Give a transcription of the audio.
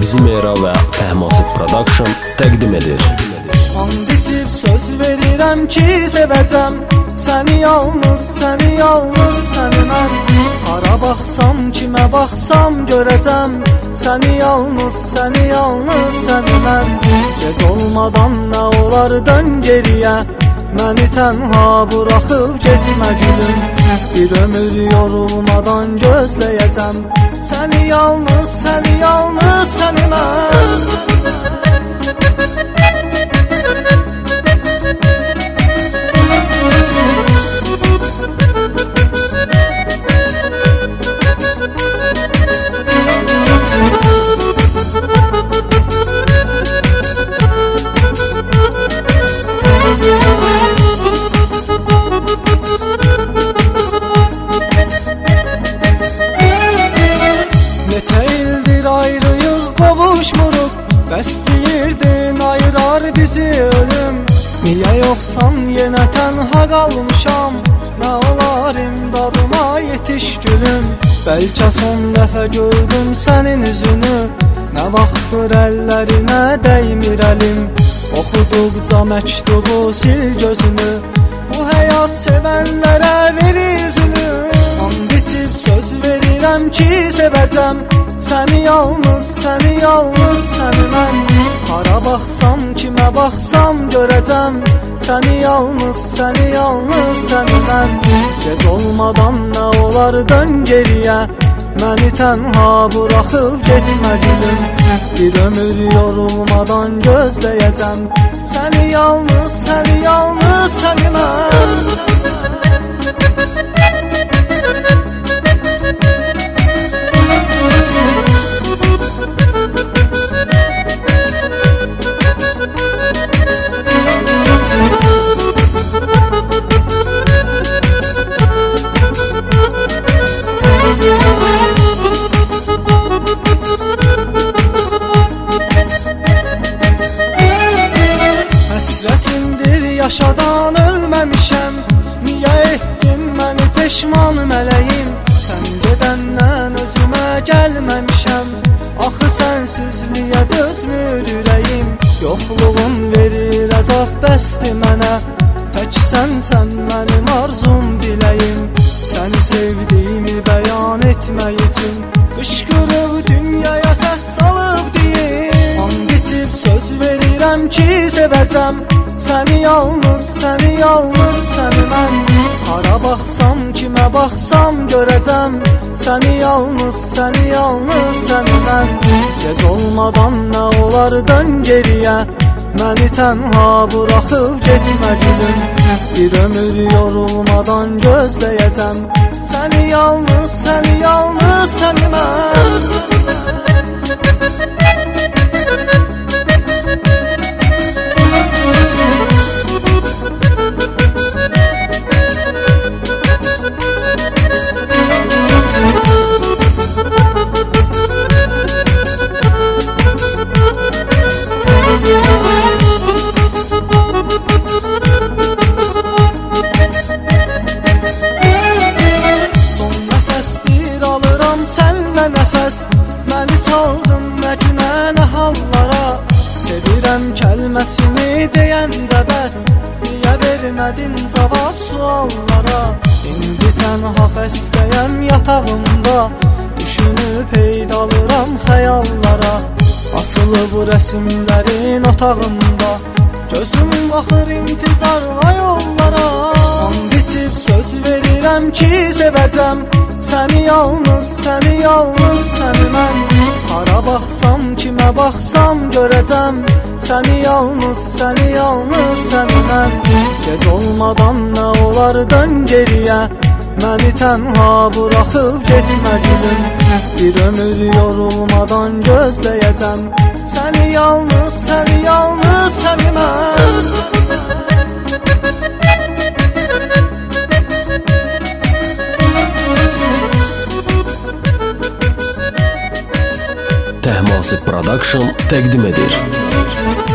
Bizim Era və Təhmasit Production təqdim edir. And içib söz verirəm ki sevəcəm səni yalnız, səni yalnız, səni mən. Hara baxsam, kimə baxsam görəcəm səni yalnız, səni yalnız, səni mən. Gec olmadan nə olar dön geriyə, məni tənha buraxıb getmə gülüm. Bir ömür yorulmadan gözləyəcəm səni yalnız, səni yalnız, səni mən. Neçə ildir ayrıyıq, qovuşmuruq, bəs deyirdin ayırar bizi ölüm. Niyə yoxsan yenə tənha qalmışam, nə olar imdadıma yetiş gülüm. Bəlkə son dəfə gördüm sənin üzünü, nə vaxtdır əllərinə dəymir əlim. Oxuduqca məktubu sil gözünü, bu həyat sevənlərə verir üzünü. And içib söz verirəm ki sevəcəm səni yalnız, səni yalnız, səni mən. Hara baxsam, kimə baxsam görəcəm səni yalnız, səni yalnız, səni mən. Gec olmadan nə olar dön geriyə, məni tənha buraxıb getmə gülüm. Bir ömür yorulmadan gözləyəcəm səni yalnız, səni yalnız, səni mən. Həsrətimdir yaşadan ölməmişəm, niyə etdin məni peşman mələyim? Sən gedəndən özümə gəlməmişəm, axı sənsizliyə dözmür ürəyim. Yoxluğun verir əzab bəsdir mənə, tək sənsən mənim arzum diləyim. Səni sevdiyimi bəyan etmək üçün qışqırıb dünyaya səs salıb deyim. And içib söz verirəm ki sevəcəm səni yalnız, səni yalnız, səni mən. Hara baxsam, kimə baxsam görəcəm səni yalnız, səni yalnız, səni mən. Gec olmadan nə olar dön geriyə, məni tənha buraxıb getmə gülüm. Bir ömür yorulmadan gözləyəcəm səni yalnız, səni yalnız, səni mən. Sənlə nəfəs, məni saldın nə günə nə hallara. Sevirəm kəlməsini deyəndə bəs, niyə vermədin cavab suallara? İndi tənha xəstəyəm yatağımda, düşünüb peydalıram xəyallara. Asılıb rəsimlərin otağımda, gözüm baxır intizarla yollara. And içib söz verirəm ki sevəcəm səni yalnız, səni yalnız, səni mən. Hara baxsam, kimə baxsam görəcəm səni yalnız, səni yalnız, səni mən. Gec olmadan nə olar dön geriyə, məni tənha buraxıb getmə gülüm. Bir ömür yorulmadan gözləyəcəm səni yalnız, səni yalnız, səni mən. Təhmasit Production təqdim edir.